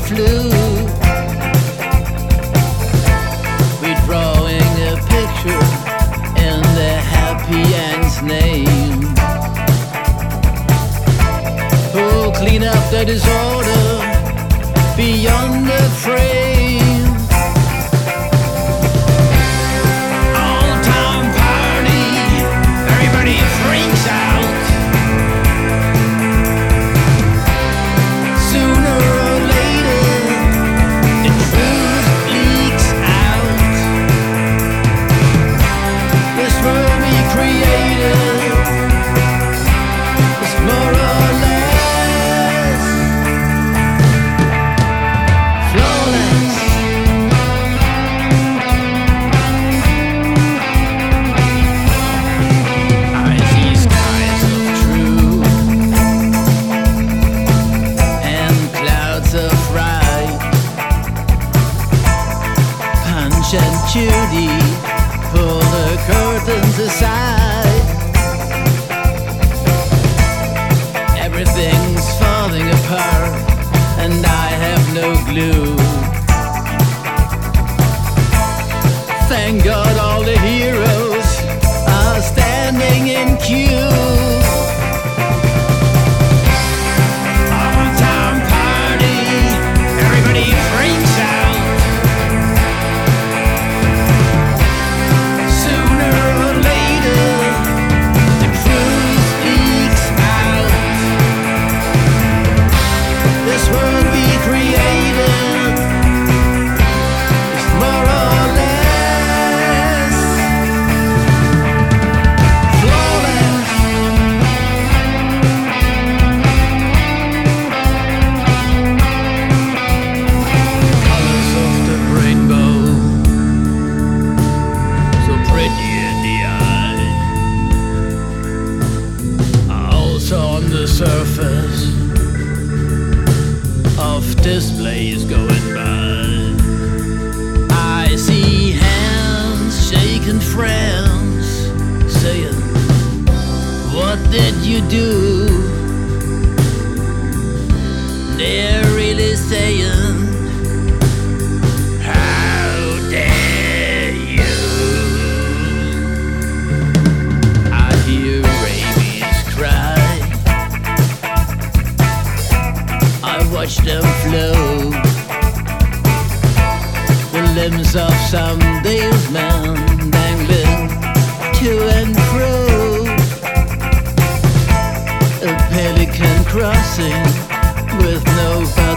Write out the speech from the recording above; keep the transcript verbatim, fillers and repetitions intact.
flew. We're drawing a picture in the happy end's name. Oh, clean up the disorder beyond the frame. All-time party, everybody freaks out. Sooner or later, the truth leaks out. This world we created is more or less flawless. I see skies of truth and clouds of fright. Punch and Judy pull the curtains aside. Everything's falling apart and I have no glue. Thank God all the heroes are standing in queue. All-time party, everybody freaks out. Sooner or later, the truth leaks out. This world we created is more or less flawless. Colors of the rainbow, so pretty in the eye, are also on the surface of displays going by. I see hands shaking friends saying, what did you do? They're really saying, how dare you? I hear babies cry, I watch them flow. The limbs of some salesman dangling to and fro. A pelican crossing with no